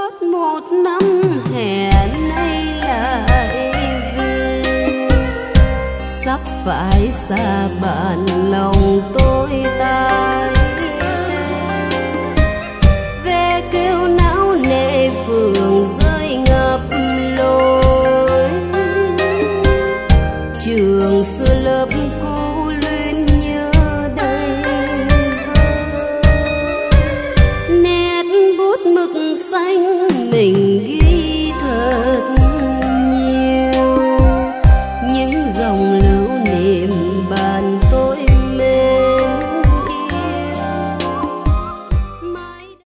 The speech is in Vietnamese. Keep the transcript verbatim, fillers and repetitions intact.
một năm hè nay lại về, sắp phải xa bạn lòng tôi tái về kêu não nề phường rơi ngập lối trường xưa lớp cô